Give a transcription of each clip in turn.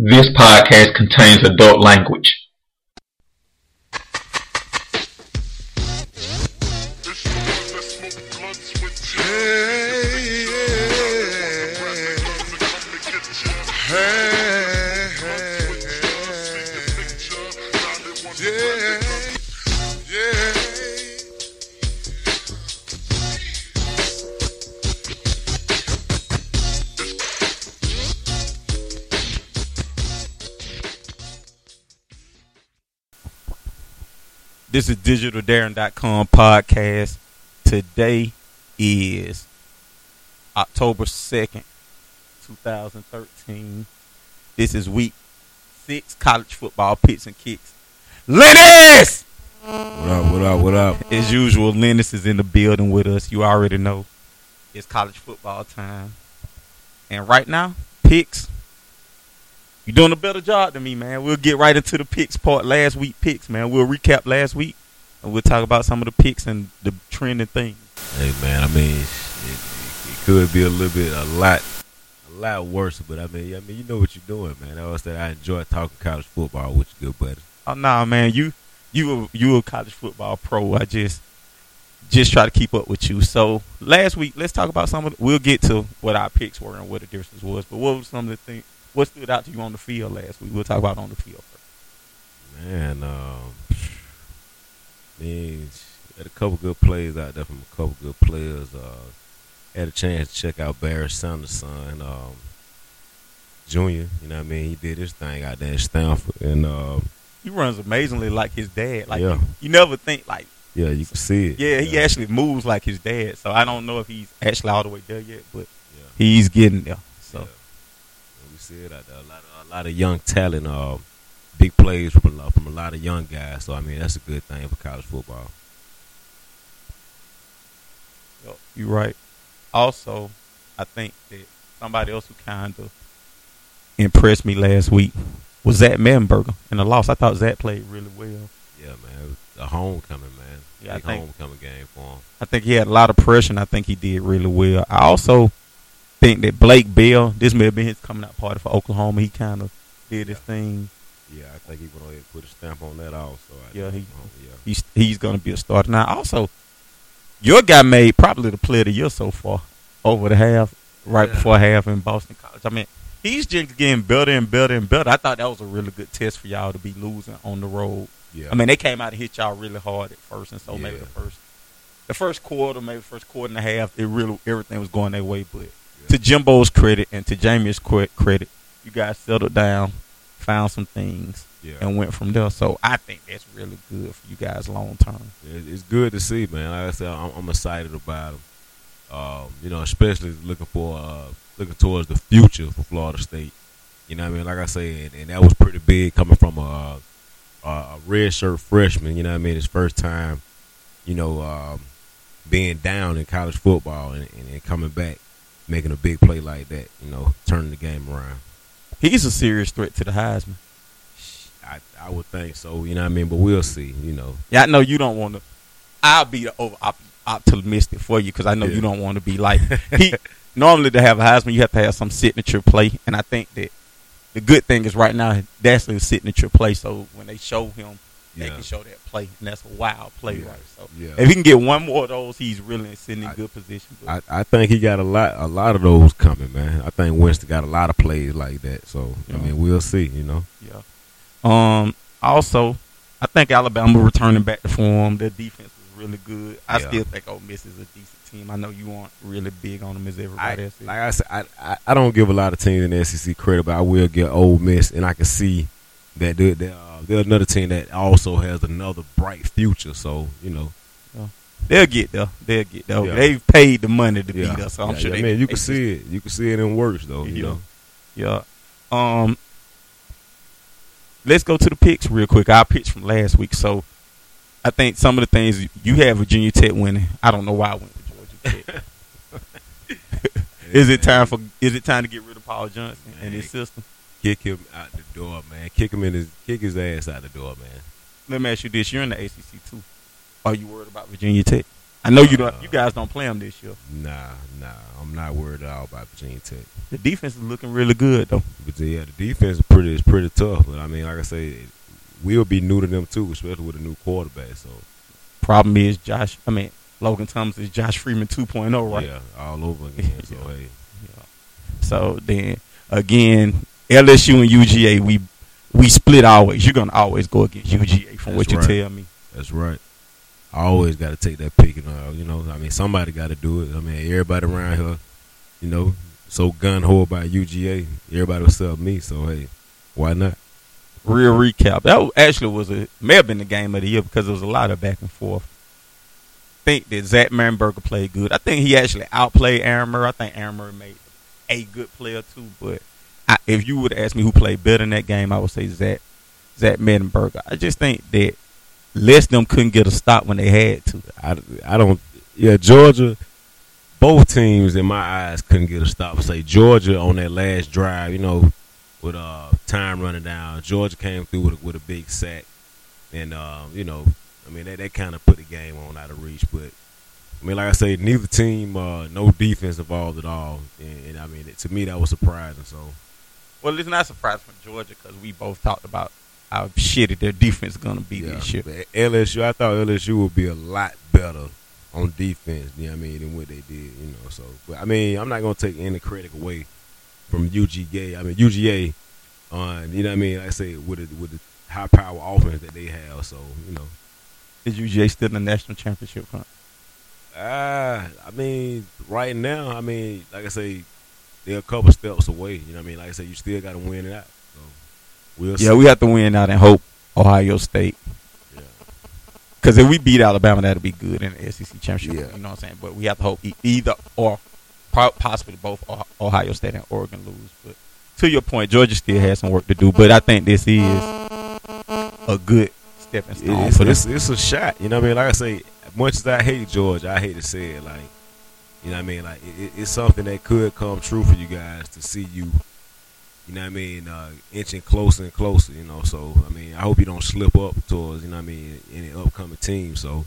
This podcast contains adult language. This is DigitalDarren.com podcast. Today is October 2nd, 2013. This is week 6 college football picks and kicks. Lennis! What up? As usual, Lennis is in the building with us. You already know it's college football time. And right now, picks. You're doing a better job than me, man. We'll get right into the picks part. Last week picks, man. We'll recap last week, and we'll talk about some of the picks and the trending things. Hey, man, I mean, it could be a lot worse, but I mean, you know what you're doing, man. I always said I enjoy talking college football with you, good buddy. Oh, nah, man. You a college football pro. I just try to keep up with you. So last week, let's talk about some of we'll get to what our picks were and what the difference was. But what were some of the things? What stood out to you on the field last week? We'll talk about on the field first. Man, had a couple good plays out there from a couple good players. Had a chance to check out Barry Sanders' son, Junior. You know what I mean? He did his thing out there at Stanford, and he runs amazingly like his dad. Like yeah. you never think like. Yeah, you can see it. Yeah, he actually moves like his dad. So I don't know if he's actually all the way there yet, but he's getting there. So. Yeah. We see it out there. A lot of young talent, big plays from a lot of young guys. So I mean, that's a good thing for college football. You're right. Also, I think that somebody else who kind of impressed me last week was Zach Mettenberger in the loss. I thought Zach played really well. Yeah, man. It was a homecoming, man. Yeah, big homecoming game for him. I think he had a lot of pressure, and I think he did really well. I also think that Blake Bell, this may have been his coming out party for Oklahoma. He kind of did his thing. Yeah, I think he went ahead and put a stamp on that also. He's going to be a starter. Now, also, your guy made probably the player of the year so far over the half, before half in Boston College. I mean, he's just getting better and better and better. I thought that was a really good test for y'all to be losing on the road. Yeah. I mean, they came out and hit y'all really hard at first, and so maybe the first quarter and a half, everything was going their way. But to Jimbo's credit and to Jamie's credit, you guys settled down, found some things, and went from there. So I think that's really good for you guys long term. It's good to see, man. Like I said, I'm excited about them. Especially looking towards the future for Florida State. You know what I mean? Like I said, and that was pretty big coming from a redshirt freshman. You know what I mean? His first time, being down in college football and coming back, making a big play like that. Turning the game around. He's a serious threat to the Heisman. I would think so. You know what I mean? But we'll see. Yeah, I know you don't want to. I'll be the optimistic for you because I know you don't want to be like he. Normally, to have a Heisman, you have to have some signature play, and I think that the good thing is right now that's a signature play. So when they show him, they can show that play, and that's a wild play, right? So if he can get one more of those, he's really sitting in good position. I think he got a lot of those coming, man. I think Winston got a lot of plays like that. So I mean, we'll see. Yeah. Also, I think Alabama returning back to form. Their defense was really good. I still think Ole Miss is a decent team. I know you aren't really big on them as everybody else is. Like I said, I don't give a lot of teams in the SEC credit, but I will give Ole Miss, and I can see that they're another team that also has another bright future. So they'll get there. Yeah. They've paid the money to beat us. So I'm sure. Man, you can see it. You can see it in works though. Yeah. Let's go to the picks real quick. Our picks from last week. So I think some of the things you had Virginia Tech winning. I don't know why I went to Georgia Tech. Is it time to get rid of Paul Johnson and his system? Kick him out the door, man. Kick his ass out the door, man. Let me ask you this: you're in the ACC too. Are you worried about Virginia Tech? I know you don't. You guys don't play them this year. Nah. I'm not worried at all about Virginia Tech. The defense is looking really good though. But yeah, the defense is pretty tough. But I mean, like I say, we'll be new to them too, especially with a new quarterback. So problem is Logan Thomas is Josh Freeman 2.0, right? Yeah, all over again. So hey. Yeah. So then again, LSU and UGA, we split always. You're gonna always go against UGA from what you tell me. That's right. I always got to take that pick, somebody got to do it. I mean, everybody around here, so gun-ho about UGA. Everybody will sell me, so, hey, why not? Real recap. That actually may have been the game of the year because there was a lot of back and forth. I think that Zach Marenberger played good. I think he actually outplayed Aaron Murray. I think Aaron Murray made a good player, too. But if you would ask me who played better in that game, I would say Zach Marenberger. I just think that less them couldn't get a stop when they had to. I don't. Yeah, Georgia. Both teams in my eyes couldn't get a stop. Say Georgia on that last drive, with time running down. Georgia came through with a big sack, and that kind of put the game on out of reach. But I mean, like I say, neither team, no defense involved at all, and I mean, to me that was surprising. So, well, it's not surprising for Georgia because we both talked about how shitty their defense is going to be this year. LSU, I thought LSU would be a lot better on defense, than what they did, So, but I mean, I'm not going to take any credit away from UGA. I mean, UGA on, like I say, with the high power offense that they have. So, Is UGA still in the national championship hunt? I mean, right now, like I say, they're a couple steps away. Like I say, you still got to win it out. So. We'll see. We have to win out and hope Ohio State. Yeah. Because if we beat Alabama, that'll be good in the SEC championship. Yeah. You know what I'm saying? But we have to hope either or possibly both Ohio State and Oregon lose. But to your point, Georgia still has some work to do. But I think this is a good stepping stone for them. It's a shot. Like I say, much as I hate Georgia, I hate to say it. Like, like it's something that could come true for you guys to see you. Inching closer and closer, So, I hope you don't slip up towards, any upcoming team. So,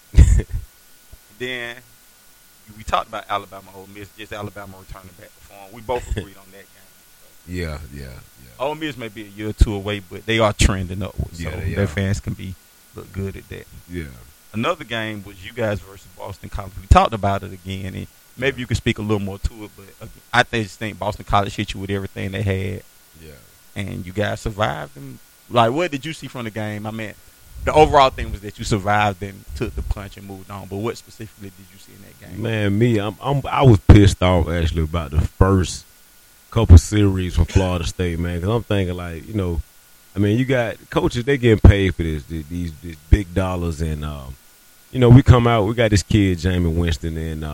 then we talked about Alabama, Ole Miss, just Alabama returning back to form. We both agreed on that game. So. Yeah. Ole Miss may be a year or two away, but they are trending upwards. So their fans can look good at that. Yeah. Another game was you guys versus Boston College. We talked about it again, and maybe you can speak a little more to it, but I just think Boston College hit you with everything they had. Yeah. And you guys survived. And, what did you see from the game? I mean, the overall thing was that you survived and took the punch and moved on. But what specifically did you see in that game? Man, I was pissed off, actually, about the first couple series from Florida State, man. Because I'm thinking, you got coaches, they getting paid for these big dollars. And, we come out, we got this kid, Jameis Winston,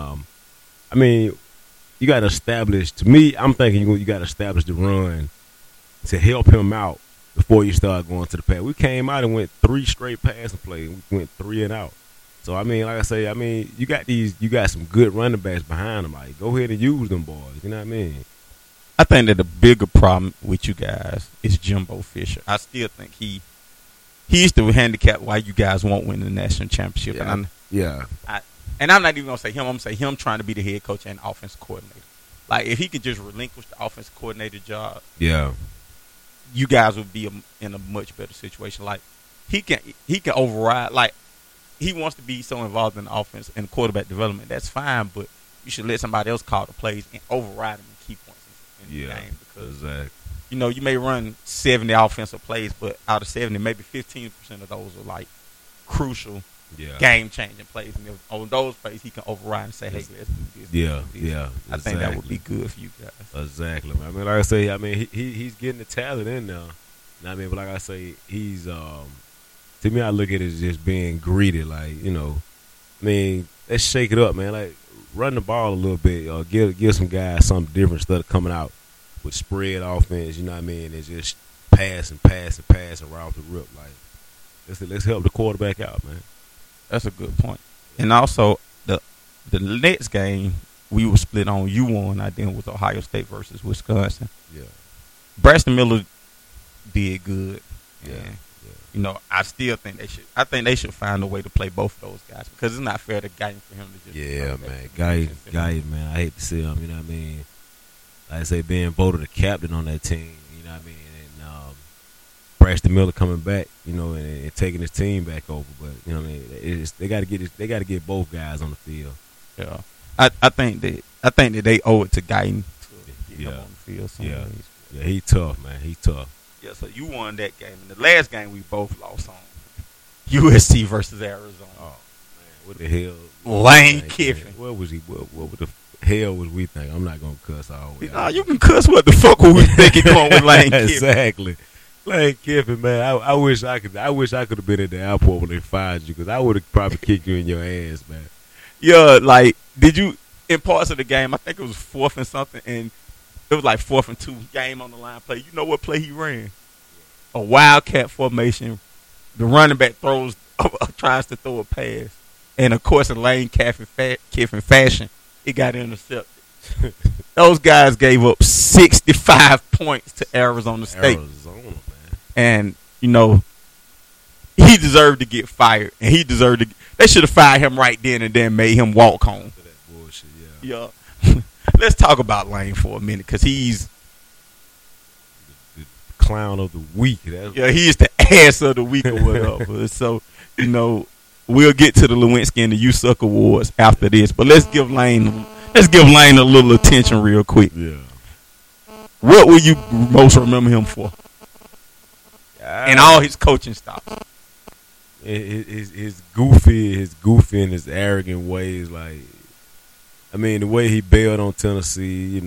and, you got to establish, to me, I'm thinking you got to establish the run to help him out before you start going to the pass. We came out and went 3 straight passing plays. We went 3 and out. So, like I say, you got some good running backs behind them. Like, go ahead and use them boys. You know what I mean? I think that the bigger problem with you guys is Jimbo Fisher. I still think he's the handicap why you guys won't win the national championship. Yeah. And I'm not even going to say him. I'm going to say him trying to be the head coach and offensive coordinator. Like, if he could just relinquish the offensive coordinator job, you guys would be in a much better situation. Like, he can override. Like, he wants to be so involved in the offense and quarterback development. That's fine, but you should let somebody else call the plays and override them and key points in the game. Because, you may run 70 offensive plays, but out of 70, maybe 15% of those are, like, crucial game-changing plays. And on those plays, he can override and say, hey, let's do this. Yeah. I think that would be good for you guys. Exactly. Like I say, he's getting the talent in there. But like I say, he's to me, I look at it as just being greedy. Like, let's shake it up, man. Like, run the ball a little bit. Give some guys something different instead of coming out with spread offense. You know what I mean? And just pass and right off the rip. Like, let's help the quarterback out, man. That's a good point. And also, the next game, we were split on. You won. I then with Ohio State versus Wisconsin. Yeah. Braxton Miller did good. Yeah. I still think they should. I think they should find a way to play both of those guys because it's not fair to Guyton for him to just. Yeah, man. Guyton, man. I hate to see him. You know what I mean? Like I say, being voted the captain on that team. You know what I mean? And Braxton Miller coming back. And taking his team back over. But you know what I mean? They got to get both guys on the field. Yeah, I think that they owe it to Guyton to get him on the field. Yeah, he tough, man. He tough. Yeah, so you won that game. And the last game we both lost on USC versus Arizona. Oh man, what the hell? Lane Kiffin. What was he? What the hell was we thinking? I'm not gonna cuss all the way. Nah, you can cuss. What the fuck were we thinking going with Lane Kiffin? Exactly. Lane Kiffin, man. I wish I could have been at the airport when they fired you because I would have probably kicked you in your ass, man. Yeah, like did you in parts of the game? I think it was 4th and something, and it was like 4th and 2 game on the line play. You know what play he ran? A wildcat formation. The running back tries to throw a pass, and of course, in Lane Kiffin fashion, it got intercepted. Those guys gave up 65 points to Arizona State. Man. And he deserved to get fired, and he deserved to. They should have fired him right then and then, made him walk home. For that bullshit, yeah. Let's talk about Lane for a minute, because he's the clown of the week. He's the ass of the week or whatever. So, we'll get to the Lewinsky and the You Suck Awards after this, but let's give Lane a little attention real quick. Yeah. What will you most remember him for? And all his coaching stops. His goofy and his arrogant ways, like, I mean, the way he bailed on Tennessee,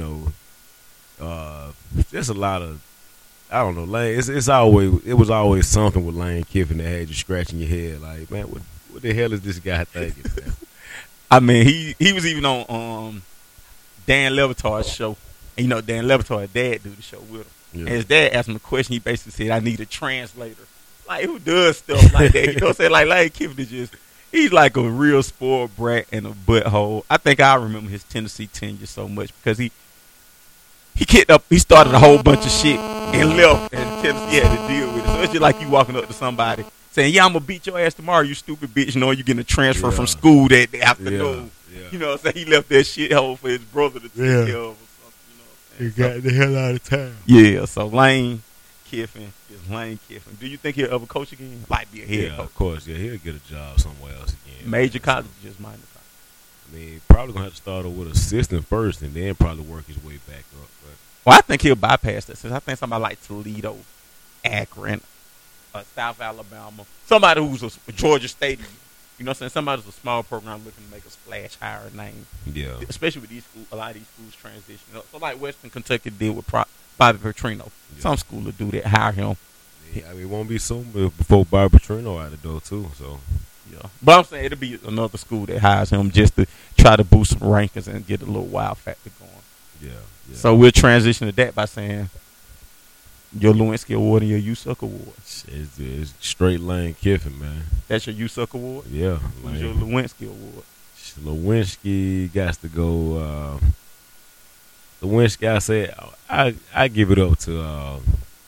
just a lot of, I don't know, Lane. It was always something with Lane Kiffin that had you scratching your head, like, man, what the hell is this guy thinking, man? I mean, he was even on Dan Le Batard's show, and Dan Le Batard's dad do the show with him. Yeah. And his dad asked him a question. He basically said, "I need a translator." Like, who does stuff like that? You know what I'm saying? Like Lane Kiffin is he's like a real spoiled brat and a butthole. I think I remember his Tennessee tenure so much because he kicked up. He started a whole bunch of shit and left, and Tennessee had to deal with it. So it's just like you walking up to somebody saying, "Yeah, I'm gonna beat your ass tomorrow, you stupid bitch." You're getting a transfer from school that afternoon. Yeah. You know what I'm saying? He left that shithole for his brother to take care of or something. He got the hell out of town. Yeah, so Lane Kiffin is Lane Kiffin. Do you think he'll ever coach again? Like be a head coach? Of course. Yeah, he'll get a job somewhere else again. Major college, just minor college. I mean, probably going to have to start with assistant first and then probably work his way back up. But well, I think he'll bypass that. Since I think somebody like Toledo, Akron, South Alabama, somebody who's a Georgia State, you know what I'm saying? Somebody who's a small program looking to make a splash higher name. Yeah. Especially with these schools, a lot of these schools transition. So like Western Kentucky did with Bobby Petrino. Yeah. Some school will do that, hire him. Yeah, I mean, it won't be soon before Bobby Petrino out the door too. So yeah, but I'm saying it'll be another school that hires him just to try to boost some rankings and get a little wow factor going. Yeah. So we'll transition to that by saying your Lewinsky Award and your You Suck Award. It's straight Lane Kiffin, man. That's your You Suck Award? Yeah. Who's your Lewinsky Award? Lewinsky got to go. Lewinsky, I said, I give it up to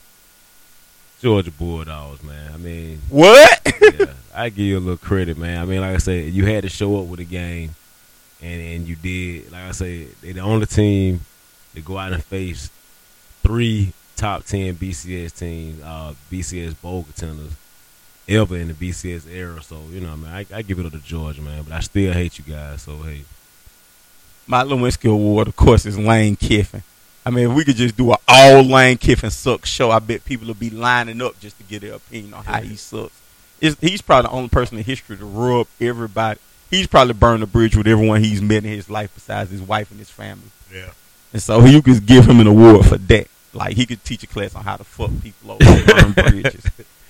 Georgia Bulldogs, man. I mean, what? Yeah, I give you a little credit, man. I mean, like I said, you had to show up with a game, and you did. Like I said, they're the only team to go out and face 3 top 10 BCS teams, BCS bowl contenders ever in the BCS era. So, I give it up to Georgia, man. But I still hate you guys, so, hey. My Lewinsky Award, of course, is Lane Kiffin. I mean, if we could just do an all Lane Kiffin sucks show, I bet people will be lining up just to get their opinion on how he sucks. He's probably the only person in history to rub everybody. He's probably burned a bridge with everyone he's met in his life besides his wife and his family. Yeah. And so you could give him an award for that. Like, he could teach a class on how to fuck people over and burn bridges.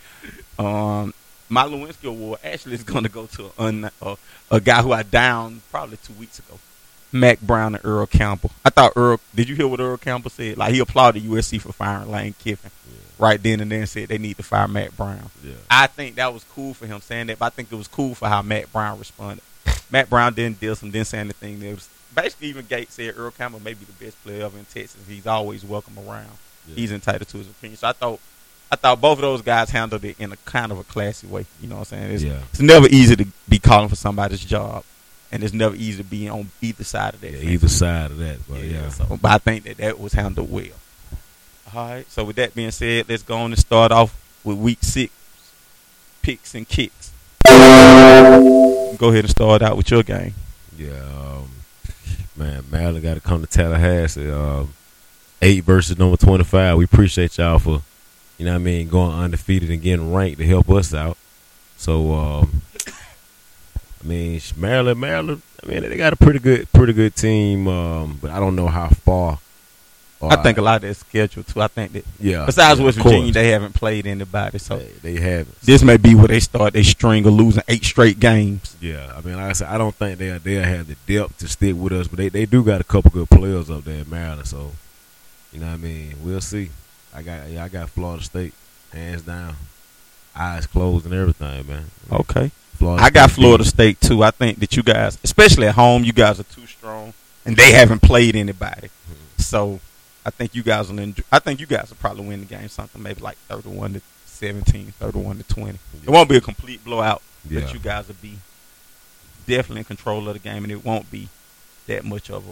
My Lewinsky Award actually is going to go to a guy who I downed probably 2 weeks ago, Mack Brown and Earl Campbell. I thought did you hear what Earl Campbell said? Like, he applauded USC for firing Lane Kiffin right then and then, said they need to fire Mack Brown. Yeah. I think that was cool for him saying that, but I think it was cool for how Mack Brown responded. Mack Brown didn't say anything. It was basically, even Gates said Earl Campbell may be the best player ever in Texas. He's always welcome around. Yeah. He's entitled to his opinion. So I thought I thought both of those guys handled it in a kind of a classy way. You know what I'm saying? Yeah. It's never easy to be calling for somebody's job, and it's never easy to be on either side of that. Yeah, either side of that. But So, but I think that was handled well. All right. So with that being said, let's go on and start off with week 6 picks and kicks. Go ahead and start out with your game. Yeah, man, Maryland got to come to Tallahassee. 8 versus number 25. We appreciate y'all for, you know what I mean, going undefeated and getting ranked to help us out. So, I mean, Maryland, I mean, they got a pretty good team, but I don't know how far. I think a lot of their schedule too. I think that besides West Virginia, they haven't played anybody, so they haven't. This may be where they start their string of losing 8 straight games. Yeah, I mean, like I said, I don't think they'll have the depth to stick with us, but they do got a couple good players up there in Maryland, so you know what I mean. We'll see. I got Florida State hands down, eyes closed and everything, man. Okay, I got Florida State too. I think that you guys, especially at home, you guys are too strong, and they haven't played anybody, so. I think you guys will probably win the game something maybe like 31-17, 31-20. It won't be a complete blowout, but you guys will be definitely in control of the game, and it won't be that much of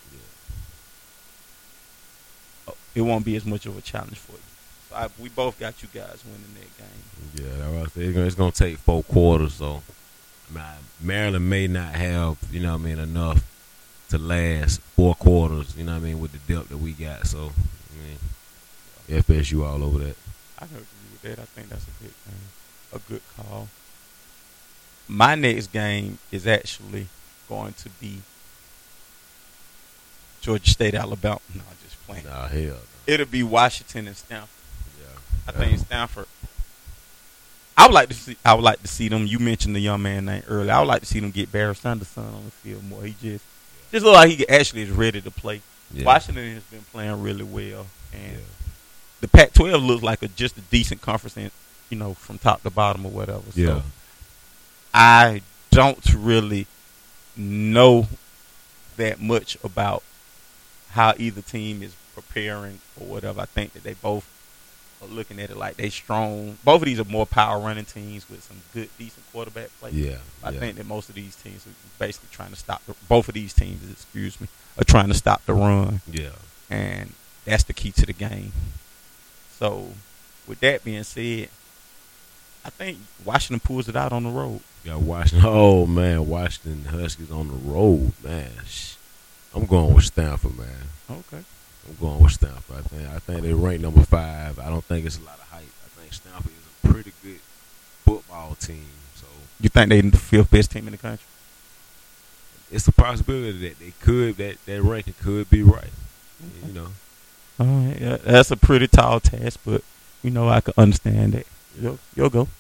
it won't be as much of a challenge for you. So we both got you guys winning that game. Yeah, it's gonna take 4 quarters, so Maryland may not have, you know what I mean, enough to last 4 quarters, you know what I mean, with the depth that we got. So, I mean, FSU all over that. I can agree with that. I think that's a good call. My next game is actually going to be Georgia State, Alabama. No, I'm just playing. Nah, hell no. It'll be Washington and Stanford. Yeah. I think Stanford. I would like to see them. You mentioned the young man name earlier. I would like to see them get Barry Sanderson on the field more. He just look like he actually is ready to play. Yeah. Washington has been playing really well, and the Pac-12 looks like just a decent conference, from top to bottom or whatever. So I don't really know that much about how either team is preparing or whatever. I think that they both are looking at it like they strong. Both of these are more power running teams with some good, decent quarterback play. Yeah, I think that most of these teams are basically trying to stop. Both of these teams, are trying to stop the run. Yeah, and that's the key to the game. So, with that being said, I think Washington pulls it out on the road. Got Washington. Oh man, Washington Huskies on the road, man. I'm going with Stanford, man. Okay. I'm going with Stanford. I think they rank number 5. I don't think it's a lot of hype. I think Stanford is a pretty good football team. So you think they're the 5th best team in the country? It's a possibility that that ranking could be right. Okay. You know. All right, yeah, that's a pretty tall task, but I can understand that. You'll go.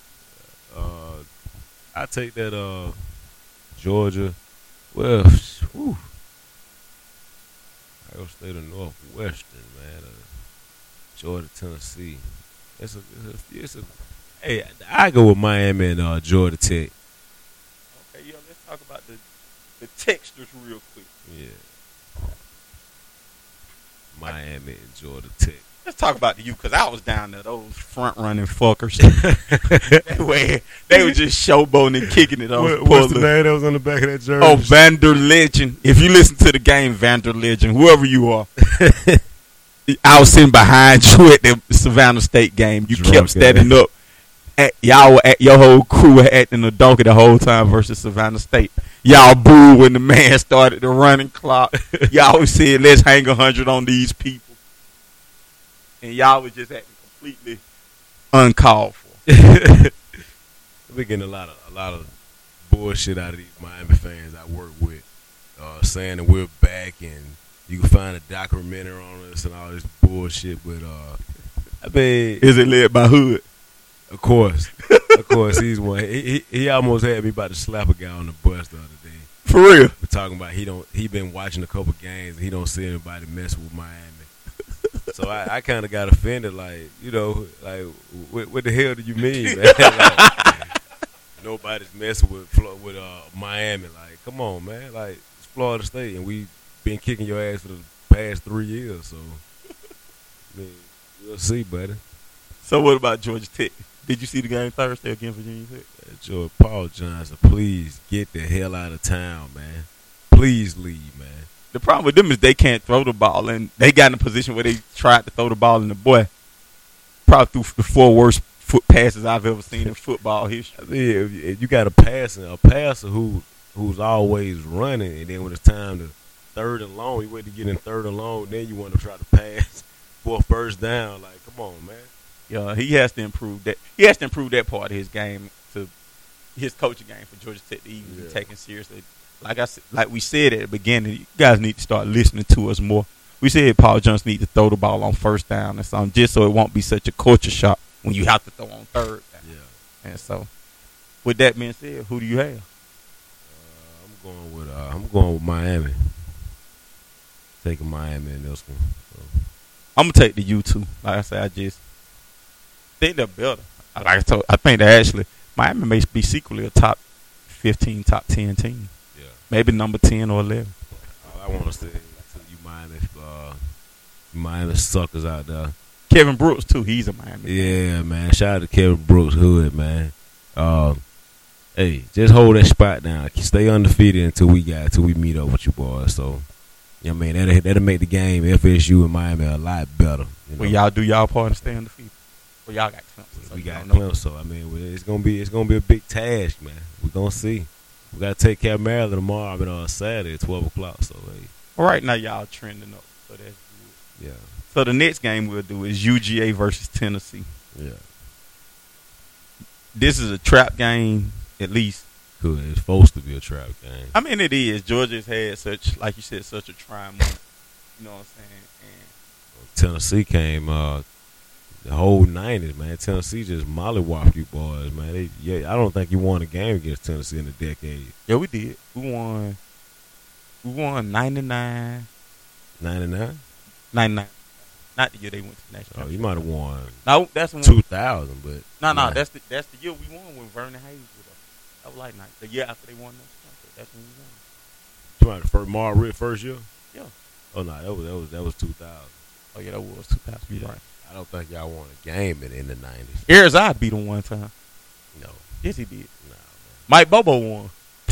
I take that Georgia. Well, Iowa State of Northwestern, man. Georgia, Tennessee. Hey, I go with Miami and Georgia Tech. Okay, let's talk about the textures real quick. Yeah. Miami and Georgia Tech. Let's talk about the U, because I was down there, those front-running fuckers. they were just showboating and kicking it on. What's the name that was on the back of that jersey? Oh, Vander Legend. If you listen to the game, Vander Legend, whoever you are. I was sitting behind you at the Savannah State game. You kept standing up. Your whole crew were acting a donkey the whole time versus Savannah State. Y'all booed when the man started the running clock. Y'all was saying, let's hang 100 on these people. And y'all was just acting completely uncalled for. We're getting a lot of bullshit out of these Miami fans I work with, saying that we're back and you can find a documentary on us and all this bullshit. But I mean, is it led by Hood? Of course, he's one. He almost had me about to slap a guy on the bus the other day. For real? We're talking about he been watching a couple games and he don't see anybody mess with Miami. So I kind of got offended, like what the hell do you mean, man? Like, nobody's messing with Miami. Like, come on, man. Like, it's Florida State, and we been kicking your ass for the past 3 years. So, I mean, we'll see, buddy. So what about Georgia Tech? Did you see the game Thursday against Virginia Tech? George Paul Johnson, please get the hell out of town, man. Please leave, man. The problem with them is they can't throw the ball, and they got in a position where they tried to throw the ball, and the boy probably threw the 4 worst foot passes I've ever seen in football history. I mean, if you got a passer who's always running, and then when it's time to third and long, you wait to get in third and long, then you want to try to pass for a first down. Like, come on, man. Yeah, he has to improve that. He has to improve that part of his game, to his coaching game, for Georgia Tech to even be taken seriously. Like we said at the beginning, you guys need to start listening to us more. We said Paul Johnson needs to throw the ball on first down or something, just so it won't be such a culture shock when you have to throw on third down. Yeah. And so, with that being said, who do you have? I'm going with Miami. Taking Miami in this one. So. I'm gonna take the U2. Like I said, I just think they're better. I think they actually Miami may be secretly a top 15, top 10 team. Yeah. Maybe number 10 or 11. All I want to say to you Miami suckers out there. Kevin Brooks too. He's a Miami. Yeah, man. Shout out to Kevin Brooks Hood, man. Hey, just hold that spot down. Stay undefeated until we meet up with you boys. So, you know what I mean? That'll make the game FSU and Miami a lot better. You know? Well, y'all do y'all part and stay undefeated. Well, y'all got Clemson. So we got Clemson. So I mean, it's gonna be a big task, man. We're gonna see. We gotta take care of Maryland tomorrow. I mean, on Saturday at 12 o'clock. So, hey. All right, now y'all trending up. So that's good. Yeah. So the next game we'll do is UGA versus Tennessee. Yeah. This is a trap game, at least. Good. It's supposed to be a trap game. I mean, it is. Georgia's had such, like you said, such a trying moment. You know what I'm saying? And Tennessee came the whole 90s, man. Tennessee just mollywopped you boys, man. I don't think you won a game against Tennessee in a decade. Yeah, we did. We won 99. 99? 99. Not the year they went to the national. Oh, you might have won. No, that's when 2000, but no, that's the year we won when Vernon Hayes was up. That was like the year after they won that. That's when we won. You might have Mark Ritt first year. Yeah. Oh no, that was 2000. Oh yeah, that was 2000. You're right. I don't think y'all won a game in the 90s. Arizona beat them one time. No. Yes, he did. Nah, man. Mike Bobo won.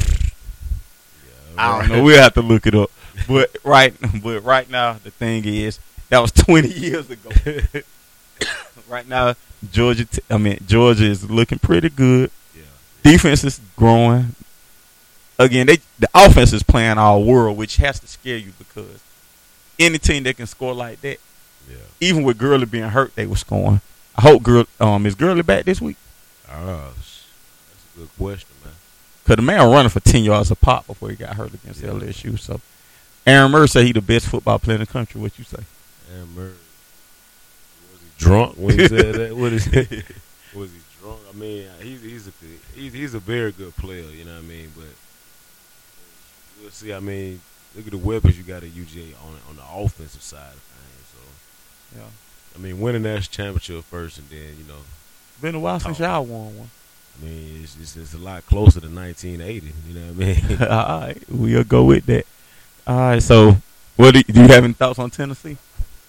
Yeah, I don't know. We'll have to look it up. But right now, the thing is, that was 20 years ago. Right now, Georgia is looking pretty good. Yeah. Defense is growing. Again, the offense is playing all world, which has to scare you because any team that can score like that, even with Gurley being hurt, they were scoring. I hope is Gurley back this week? That's a good question, man. Because the man running for 10 yards a pop before he got hurt against LSU. So, Aaron Murray said he the best football player in the country. What you say? Aaron Murray. Was he drunk when he said that? Was he drunk? I mean, he's a very good player, you know what I mean? But we'll see. I mean, look at the weapons you got at UGA on the offensive side of things. So, yeah. I mean, winning that championship first and then, Been a while since y'all won one. I mean, it's a lot closer to 1980. You know what I mean? All right. We'll go with that. All right. So, do you have any thoughts on Tennessee?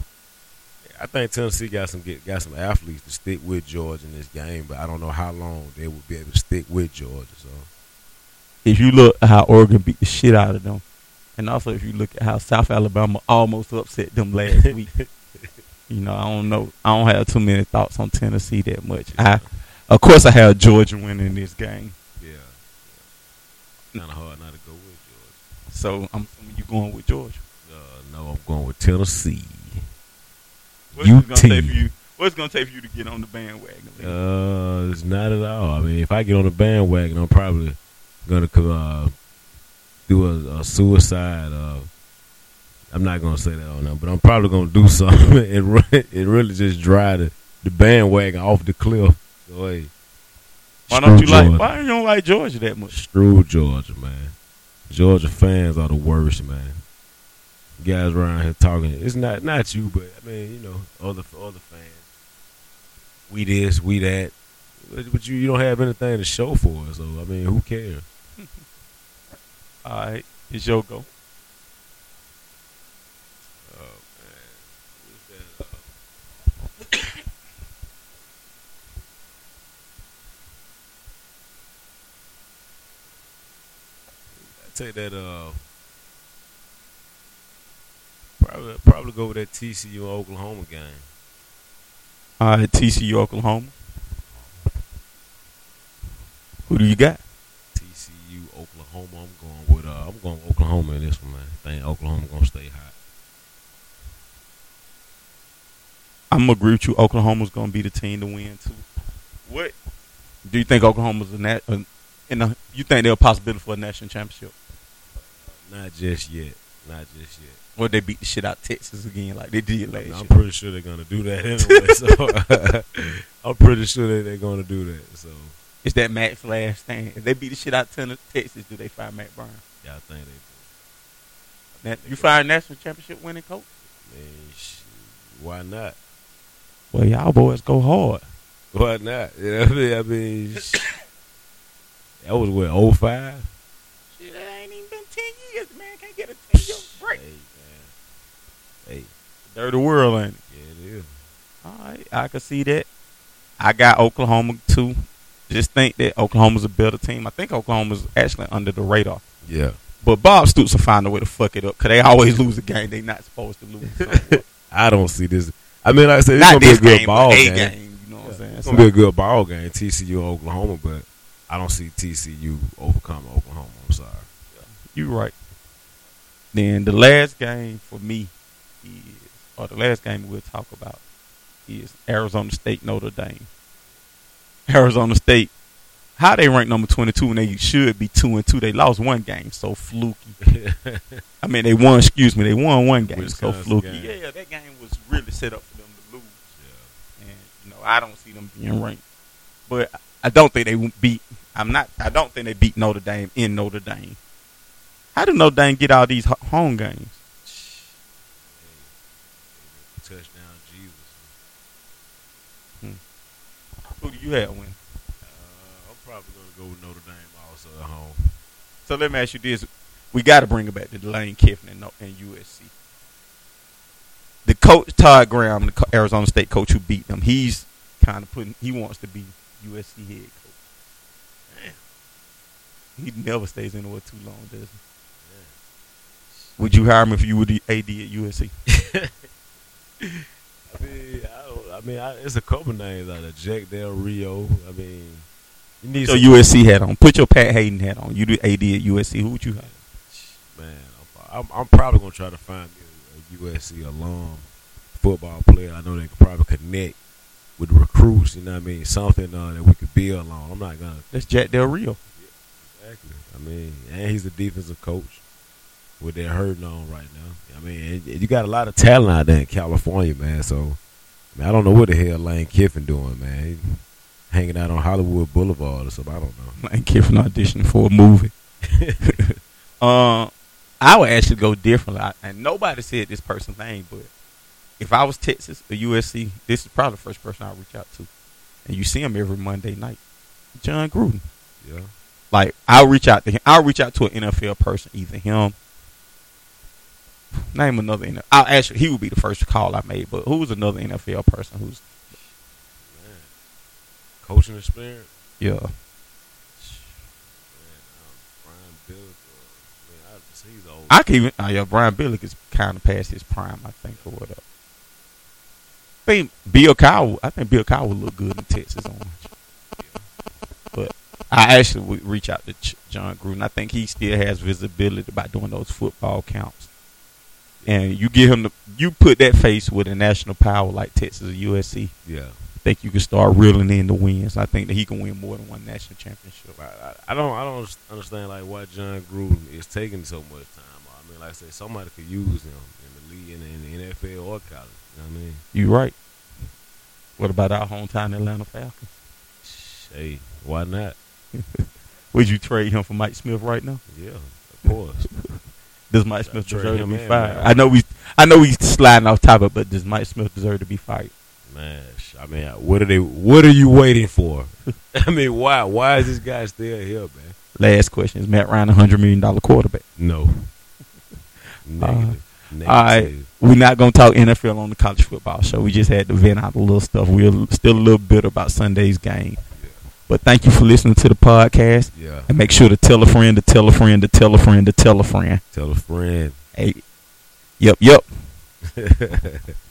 I think Tennessee got some athletes to stick with Georgia in this game, but I don't know how long they will be able to stick with Georgia. So, if you look at how Oregon beat the shit out of them, and also if you look at how South Alabama almost upset them last week, I don't know. I don't have too many thoughts on Tennessee that much. Of course, I have Georgia winning this game. Yeah. Kind of hard not to go with Georgia. So I'm assuming you're going with Georgia. No, I'm going with Tennessee. What's it gonna take for you to get on the bandwagon? It's not at all. I mean, if I get on the bandwagon, I'm probably gonna do a suicide. I'm not gonna say that on them, but I'm probably gonna do something and really just drive the bandwagon off the cliff. So, hey, why you don't like Georgia that much? Screw Georgia, man. Georgia fans are the worst, man. Guys around here talking. It's not you, but I mean, other fans. We this, we that. But you don't have anything to show for it. So I mean, who cares? All right, it's your go. take that. Probably go with that TCU Oklahoma game. All right, TCU Oklahoma. Who do you got? TCU Oklahoma. I'm going with Oklahoma in this one, man. I think Oklahoma gonna stay hot. I'm gonna agree with you. Oklahoma's gonna be the team to win too. What do you think Oklahoma's you think they're a possibility for a national championship? Not just yet. Or they beat the shit out of Texas again like they did last year? I'm pretty sure they're gonna do that anyway. So I'm pretty sure that they're gonna do that. So it's that Matt Flash thing. If they beat the shit out of Texas, do they fire Matt Brown? yeah, I think they do. You fire a national championship winning coach? Man, why not? Well, y'all boys go hard. Why not? You know what I mean? That was what, 05? Shit, that ain't even been 10 years, man. Can't get a 10-year break. Hey, man. Hey. Dirty world, ain't it? Yeah, it is. All right, I can see that. I got Oklahoma, too. Just think that Oklahoma's a better team. I think Oklahoma's actually under the radar. Yeah. But Bob Stoops will find a way to fuck it up because they always lose a game they not supposed to lose. So, I don't see this. I mean, like I said, it's not going to be a this good game, ball but a game. game. You know what I'm saying? It's going to be a good ball game, TCU Oklahoma, but I don't see TCU overcoming Oklahoma. I'm sorry. You're right. Then the last game for me the last game we'll talk about is Arizona State Notre Dame. Arizona State, how they rank number 22 and they should be 2-2. They lost one game, so fluky. I mean, they won one game, Wisconsin so fluky. game. Yeah, that game was really set up for them to lose. Yeah. And I don't see them being ranked. But I don't think they beat. I don't think they beat Notre Dame in Notre Dame. How did Notre Dame get all these home games? Touchdown, Jesus. Who do you have win? I'm probably going to go with Notre Dame also at home. So let me ask you this: we got to bring it back to Lane Kiffin and USC. The coach Todd Graham, the Arizona State coach who beat them, he's kind of he wants to be USC head coach. Damn. He never stays anywhere too long, does he? Yeah. Would you hire him if you were the AD at USC? It's a couple names out of Jack Del Rio. I mean, you need your USC hat on. Put your Pat Hayden hat on. You do AD at USC. Who would you hire? Man, I'm probably gonna try to find me a USC alum football player. I know they could probably connect with the recruits. You know what I mean? Something that we could build on. I'm not gonna. That's Jack Del Rio. Yeah, exactly. I mean, and he's a defensive coach. What they're hurting on right now. I mean, you got a lot of talent out there in California, man. So, I don't know what the hell Lane Kiffin doing, man. He hanging out on Hollywood Boulevard or something. I don't know. Lane Kiffin auditioning for a movie. I would actually go differently. And nobody said this person's name, but if I was Texas or USC, this is probably the first person I'd reach out to. And you see him every Monday night. John Gruden. Yeah. Like, I'll reach out to him. I'll reach out to an NFL person, either him. Name another NFL. He would be the first call I made, but who's another NFL person who's coaching experience? Yeah. Brian Billick. He's old. I can even. Brian Billick is kind of past his prime, I think, or whatever. I think Bill Cowell would look good in Texas Orange. Yeah. But I actually would reach out to John Gruden. I think he still has visibility by doing those football counts. And you give him you put that face with a national power like Texas or USC. Yeah, I think you can start reeling in the wins. I think that he can win more than one national championship. I don't understand like why John Gruden is taking so much time. I mean, like I said, somebody could use him in the league, in the NFL or college. You know what I mean? You right. What about our hometown Atlanta Falcons? Hey, why not? Would you trade him for Mike Smith right now? Yeah, of course. Does Mike Smith deserve to be fired? I know he's sliding off topic, but does Mike Smith deserve to be fired? Man, I mean, what are you waiting for? I mean, why is this guy still here, man? Last question: is Matt Ryan $100 million quarterback? No. Negative. All right, we're not gonna talk NFL on the college football show. We just had to vent out a little stuff. We're still a little bitter about Sunday's game. But thank you for listening to the podcast. Yeah. And make sure to tell a friend, to tell a friend, to tell a friend, to tell a friend. Tell a friend. Hey. Yep.